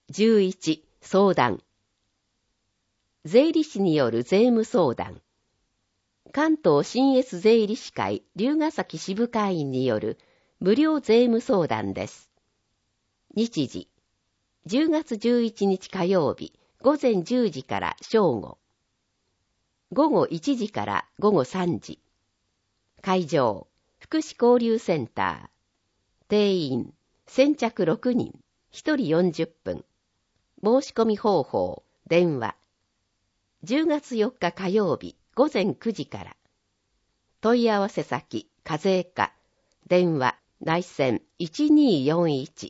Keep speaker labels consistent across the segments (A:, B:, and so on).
A: 11、相談。税理士による税務相談。関東信越税理士会龍ヶ崎支部会員による無料税務相談です。日時、10月11日火曜日、午前10時から正午。午後1時から午後3時。会場、福祉交流センター。定員、先着6人、1人40分。申し込み方法、電話。10月4日火曜日、午前9時から。問い合わせ先、課税課。電話、内線1241。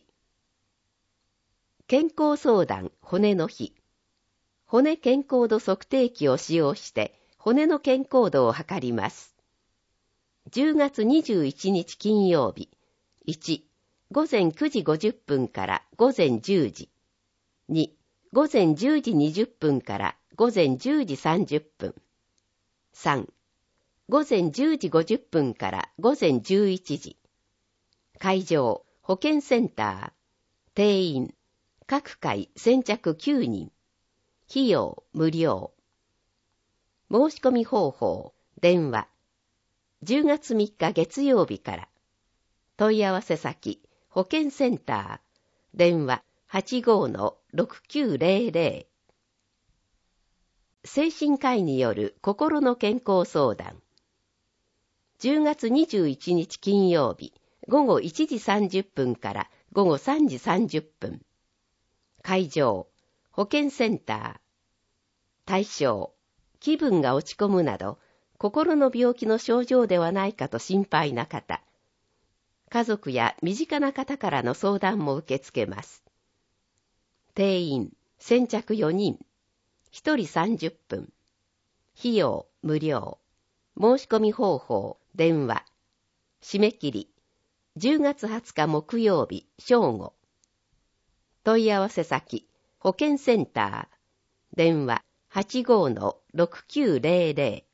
A: 健康相談、骨の日。骨健康度測定器を使用して、骨の健康度を測ります。10月21日金曜日。1、午前9時50分から午前10時。2、午前10時20分から午前10時30分。3、午前10時50分から午前11時。会場、保健センター。定員、各回先着9人。費用、無料。申し込み方法、電話。10月3日月曜日から。問い合わせ先、保健センター。電話 85-6900。精神科医による心の健康相談。10月21日金曜日、午後1時30分から午後3時30分。会場、保健センター。対象、気分が落ち込むなど、心の病気の症状ではないかと心配な方。家族や身近な方からの相談も受け付けます。定員、先着4人。1人30分。費用、無料。申し込み方法、電話。締め切り、10月20日木曜日、正午。問い合わせ先、保健センター。電話 85-6900。